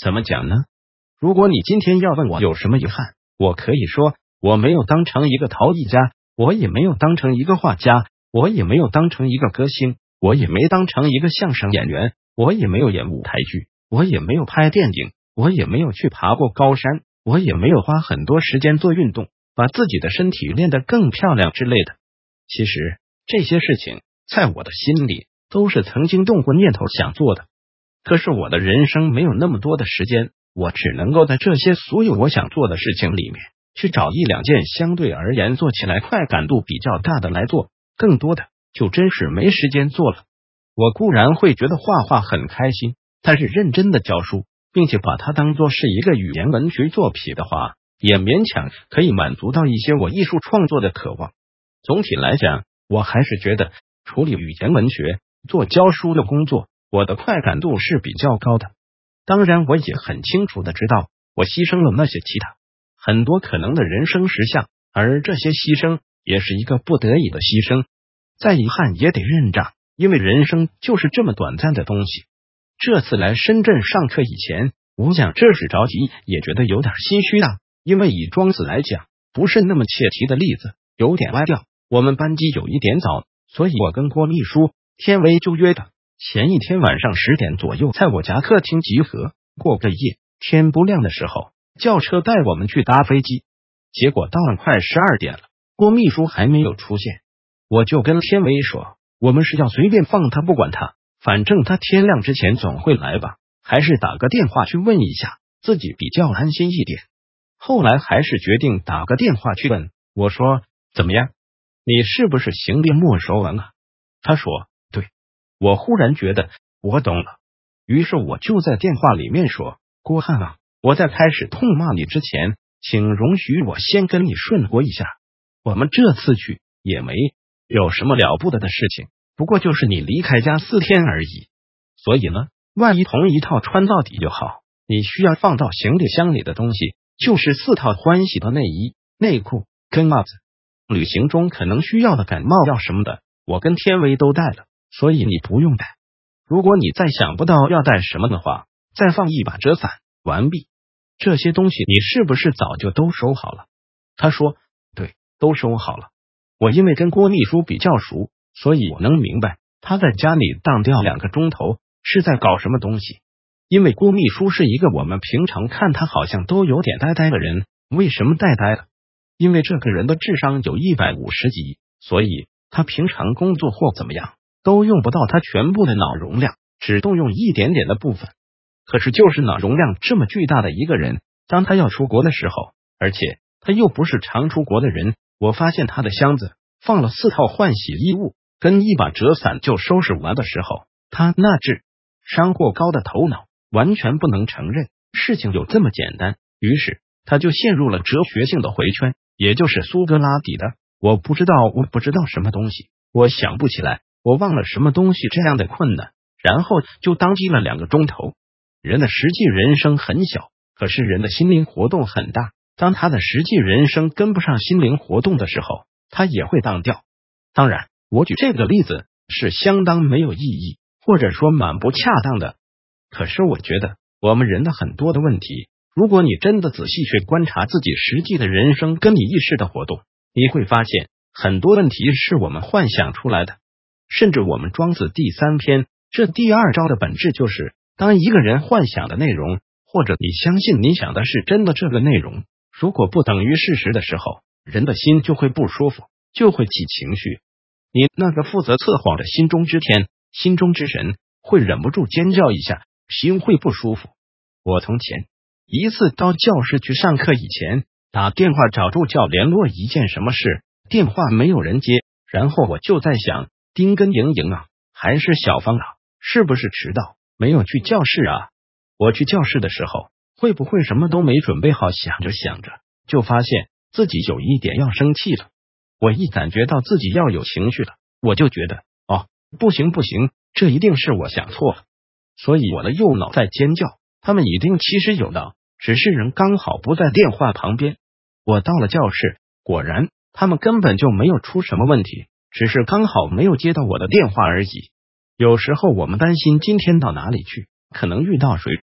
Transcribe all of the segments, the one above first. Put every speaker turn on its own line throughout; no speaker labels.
怎么讲呢？如果你今天要问我有什么遗憾，我可以说我没有当成一个陶艺家，我也没有当成一个画家，我也没有当成一个歌星，我也没当成一个相声演员，我也没有演舞台剧，我也没有拍电影，我也没有去爬过高山，我也没有花很多时间做运动，把自己的身体练得更漂亮之类的。其实这些事情在我的心里都是曾经动过念头想做的，可是我的人生没有那么多的时间，我只能够在这些所有我想做的事情里面去找一两件相对而言做起来快感度比较大的来做，更多的就真是没时间做了。我固然会觉得画画很开心，但是认真的教书，并且把它当作是一个语言文学作品的话，也勉强可以满足到一些我艺术创作的渴望。总体来讲，我还是觉得处理语言文学、做教书的工作，我的快感度是比较高的。当然，我也很清楚的知道，我牺牲了那些其他很多可能的人生实相，而这些牺牲也是一个不得已的牺牲。再遗憾也得认账，因为人生就是这么短暂的东西。这次来深圳上课以前，我想这是着急，也觉得有点心虚啊。因为以庄子来讲，不是那么切题的例子，有点歪掉。我们班级有一点早，所以我跟郭秘书、天维就约的前一天晚上10点左右在我家客厅集合，过个夜。天不亮的时候，叫车带我们去搭飞机。结果到了快12点了，郭秘书还没有出现。我就跟天维说，我们是要随便放他不管他，反正他天亮之前总会来吧，还是打个电话去问一下，自己比较安心一点。后来还是决定打个电话去问，我说怎么样，你是不是行李没收完啊？他说对。我忽然觉得我懂了，于是我就在电话里面说，郭汉啊，我在开始痛骂你之前，请容许我先跟你顺过一下，我们这次去也没有什么了不得的事情，不过就是你离开家4天而已，所以呢，万一同一套穿到底就好，你需要放到行李箱里的东西就是4套欢喜的内衣、内裤跟袜子，旅行中可能需要的感冒药什么的，我跟天维都带了，所以你不用带。如果你再想不到要带什么的话，再放一把折伞。完毕。这些东西你是不是早就都收好了？他说对，都收好了。我因为跟郭秘书比较熟，所以我能明白他在家里当掉2个钟头是在搞什么东西。因为郭秘书是一个我们平常看他好像都有点呆呆的人，为什么呆了？因为这个人的智商有150级，所以他平常工作或怎么样都用不到他全部的脑容量，只动用一点点的部分。可是就是脑容量这么巨大的一个人，当他要出国的时候，而且他又不是常出国的人，我发现他的箱子放了4套换洗衣物跟一把折伞就收拾完的时候，他那智商过高的头脑完全不能承认事情有这么简单，于是他就陷入了哲学性的回圈，也就是苏格拉底的我不知道什么东西，我想不起来，我忘了什么东西这样的困难，然后就当机了2个钟头。人的实际人生很小，可是人的心灵活动很大，当他的实际人生跟不上心灵活动的时候，他也会当掉。当然，我举这个例子是相当没有意义，或者说蛮不恰当的。可是我觉得我们人的很多的问题，如果你真的仔细去观察自己实际的人生跟你意识的活动，你会发现很多问题是我们幻想出来的。甚至我们庄子第3篇这第2招的本质就是，当一个人幻想的内容，或者你相信你想的是真的这个内容，如果不等于事实的时候，人的心就会不舒服，就会起情绪。你那个负责测谎的心中之天、心中之神会忍不住尖叫一下，心会不舒服。我从前一次到教室去上课以前，打电话找助教联络一件什么事，电话没有人接，然后我就在想，丁跟莹莹啊，还是小芳啊，是不是迟到没有去教室啊？我去教室的时候会不会什么都没准备好，想着想着就发现自己有一点要生气了。我一感觉到自己要有情绪了，我就觉得不行，这一定是我想错了。所以我的右脑在尖叫，他们一定其实有道，只是人刚好不在电话旁边。我到了教室，果然他们根本就没有出什么问题，只是刚好没有接到我的电话而已。有时候我们担心今天到哪里去，可能遇到谁，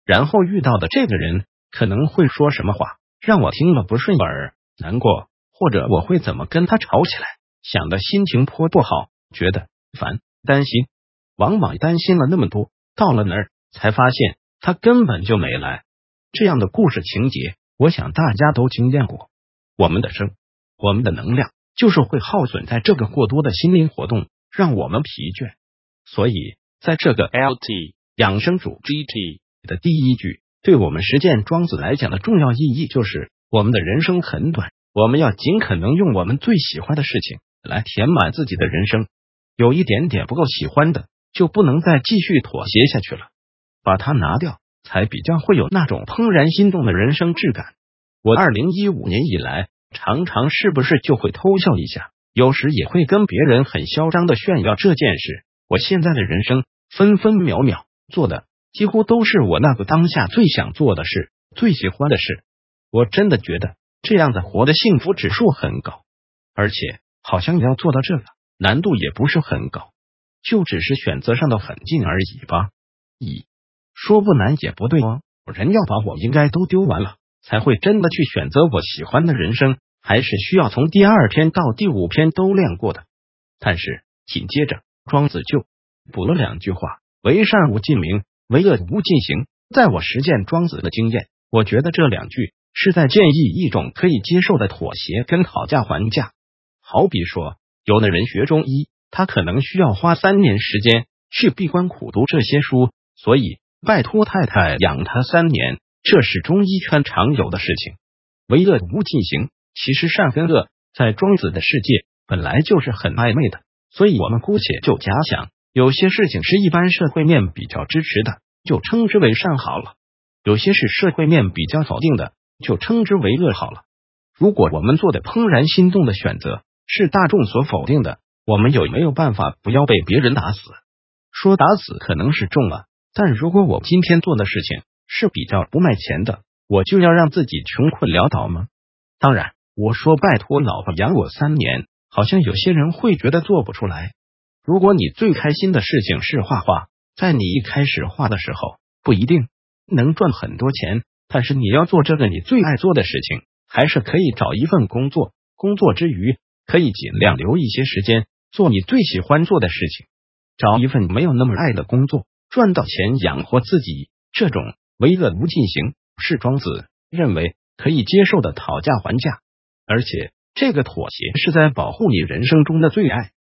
然后遇到的这个人可能会说什么话，让我听了不顺耳、难过，或者我会怎么跟他吵起来，想的心情颇不好，觉得烦、担心。往往担心了那么多，到了那儿才发现他根本就没来。这样的故事情节，我想大家都经验过。我们的我们的能量就是会耗损在这个过多的心灵活动，让我们疲倦。所以在这个 LT 养生主 GT 的第一句，对我们实践庄子来讲的重要意义就是，我们的人生很短，我们要尽可能用我们最喜欢的事情来填满自己的人生。有一点点不够喜欢的，就不能再继续妥协下去了，把它拿掉，才比较会有那种怦然心动的人生质感。我2015年以来，常常是不是就会偷笑一下，有时也会跟别人很嚣张的炫耀这件事。我现在的人生分分秒秒做的几乎都是我那个当下最想做的事，最喜欢的事。我真的觉得这样的活的幸福指数很高，而且好像要做到这个难度也不是很高，就只是选择上的狠劲而已吧。说不难也不对哦，人要把我应该都丢完了，才会真的去选择我喜欢的人生，还是需要从第2篇到第5篇都练过的。但是紧接着庄子就补了2句话：为善无近名，为恶无近行。在我实践庄子的经验，我觉得这2句是在建议一种可以接受的妥协跟讨价还价。好比说，有的人学中医，他可能需要花3年时间去闭关苦读这些书，所以拜托太太养他3年，这是中医圈常有的事情。为恶无近行，其实善跟恶在庄子的世界本来就是很暧昧的，所以我们姑且就假想，有些事情是一般社会面比较支持的，就称之为善好了；有些是社会面比较否定的，就称之为恶好了。如果我们做的怦然心动的选择是大众所否定的，我们有没有办法不要被别人打死？说打死可能是重了，但如果我今天做的事情是比较不卖钱的，我就要让自己穷困潦倒吗？当然，我说拜托老婆养我3年，好像有些人会觉得做不出来。如果你最开心的事情是画画，在你一开始画的时候不一定能赚很多钱，但是你要做这个你最爱做的事情，还是可以找一份工作，工作之余可以尽量留一些时间做你最喜欢做的事情。找一份没有那么爱的工作，赚到钱养活自己，这种为恶无近行是庄子认为可以接受的讨价还价，而且这个妥协是在保护你人生中的最爱。